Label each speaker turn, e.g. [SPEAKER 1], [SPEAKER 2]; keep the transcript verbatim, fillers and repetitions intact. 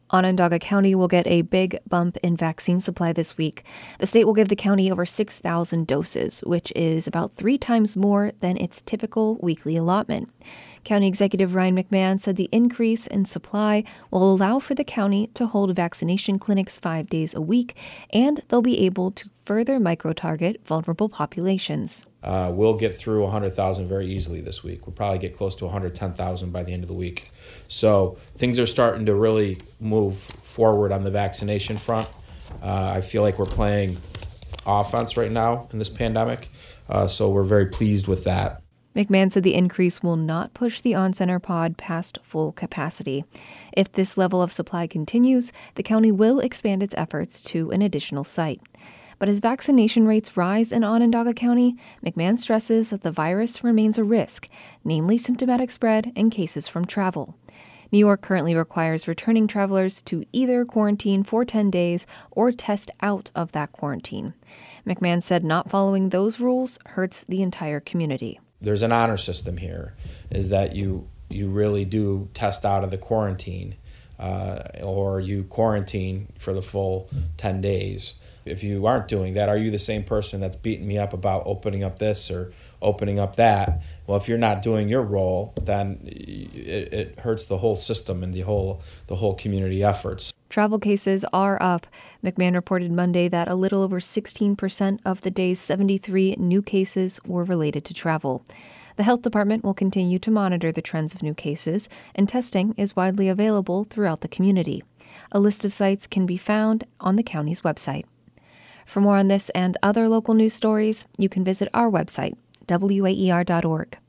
[SPEAKER 1] Onondaga County will get a big bump in vaccine supply this week. The state will give the county over six thousand doses, which is about three times more than its typical weekly allotment. County Executive Ryan McMahon said the increase in supply will allow for the county to hold vaccination clinics five days a week, and they'll be able to further micro-target vulnerable populations.
[SPEAKER 2] Uh, we'll get through one hundred thousand very easily this week. We'll probably get close to one hundred ten thousand by the end of the week. So things are starting to really move forward on the vaccination front. Uh, I feel like we're playing offense right now in this pandemic, uh, so we're very pleased with that.
[SPEAKER 1] McMahon said the increase will not push the on-center pod past full capacity. If this level of supply continues, the county will expand its efforts to an additional site. But as vaccination rates rise in Onondaga County, McMahon stresses that the virus remains a risk, namely symptomatic spread and cases from travel. New York currently requires returning travelers to either quarantine for ten days or test out of that quarantine. McMahon said not following those rules hurts the entire community.
[SPEAKER 2] There's an honor system here, is that you you really do test out of the quarantine, uh, or you quarantine for the full ten days. If you aren't doing that, are you the same person that's beating me up about opening up this or opening up that? Well, if you're not doing your role, then it, it hurts the whole system and the whole the whole community efforts.
[SPEAKER 1] Travel cases are up. McMahon reported Monday that a little over sixteen percent of the day's seventy-three new cases were related to travel. The health department will continue to monitor the trends of new cases, and testing is widely available throughout the community. A list of sites can be found on the county's website. For more on this and other local news stories, you can visit our website, W A E R dot org.